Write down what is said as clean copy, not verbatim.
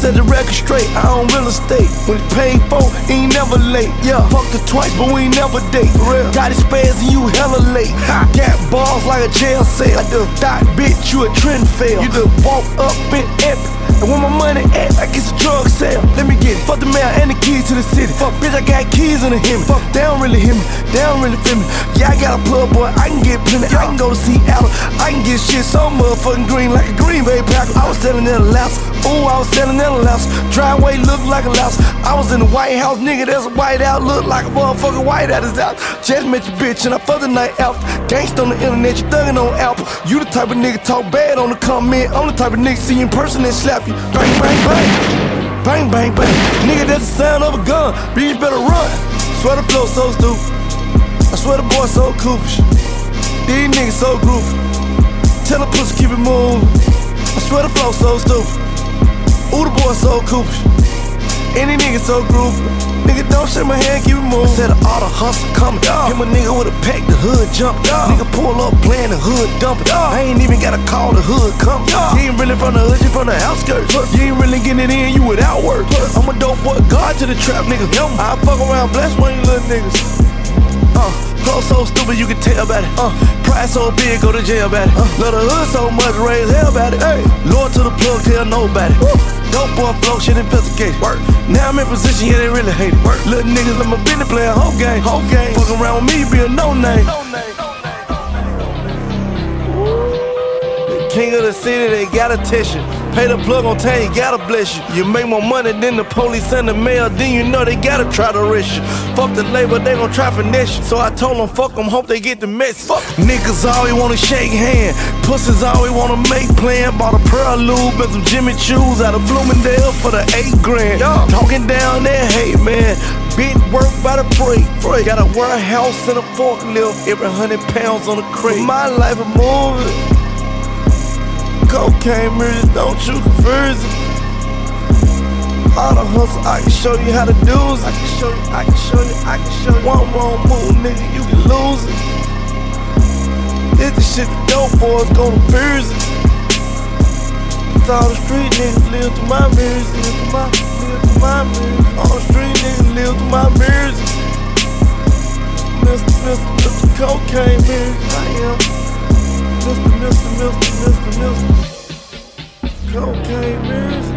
set the record straight. I own real estate. When it's paid for, he ain't never late. Yeah, fucked her twice, but we ain't never date. For real. Got his spares and you hella late. Ha. Got balls like a jail cell. I done thought, bitch, you a trend fail. You done walk up in epic. And when my money at, I get a drug sale. Let me get it. Fuck the mail and the keys to the city. Fuck, bitch, I got keys in the Hemi. Fuck, they don't really hear me. They don't really feel me. Yeah, I got a plug, boy. I can get plenty. I can go to Seattle. I can get shit so motherfucking green like a Green Bay Packer. I was selling in a louse. Ooh, I was selling in a louse. Driveway looked like a louse. I was in the White House, nigga. That's a white out. Look like a motherfucking white out is out. Just met your bitch and I fucked the night out. Gangsta on the internet, you thuggin' on Apple. You the type of nigga talk bad on the comment. I'm the type of nigga see you in person and slap you. Bang, bang, bang. Bang, bang, bang. Nigga, that's the sound of a gun. Bitch, you better run. Swear the flow so stupid. I swear the boy so coopish. These niggas so groovy. Tell the pussy keep it moving. I swear the flow so stupid. Ooh, the boy so coopish. Any nigga so groovy. Nigga, don't shake my hand, keep it moving. Said all the hustle coming. Hit my nigga with a pack, the hood jump. Nigga pull up, playing the hood dump it. I ain't even gotta call the hood come. You ain't really from the hood, you from the outskirts. You ain't really getting it in, you without work. I'm a dope boy, guard to the trap, nigga. I fuck around, bless one of you little niggas. Flow so stupid, you can tell about it. Pride so big, go to jail about it. Love the hood so much, raise hell about it. Hey, Lord to the plug, tell nobody. Dope boy flow, shit investigated. Now I'm in position, yeah, they really hate it. Little niggas, I'm a business player, whole game. Fuck around with me, be a no name. King of the city, they gotta test you. Pay the plug on time, you gotta bless you. You make more money than the police and the mail, then you know they gotta try to arrest you. Fuck the label, they gon' try finesse you. So I told them, fuck them, hope they get the message. Fuck. Niggas always wanna shake hands, pussies always wanna make plans. Bought a pearl lube and some Jimmy Choos out of Bloomingdale for the 8 grand. Talking down that hate, man. Big work by the freight. Got a warehouse and a forklift, every 100 pounds on a crate. My life a movie. Cocaine mirrors, don't you confuse it. All the hustle, I can show you how to do it. I can show you. One wrong move, nigga, you can lose it. This the shit the dope boys gon' abuse it. It's all the street niggas live through my mirrors, live through my mirrors. All the street niggas live through my mirrors. Mr. Cocaine mirrors, I am. Mr. Cocaine mirrors.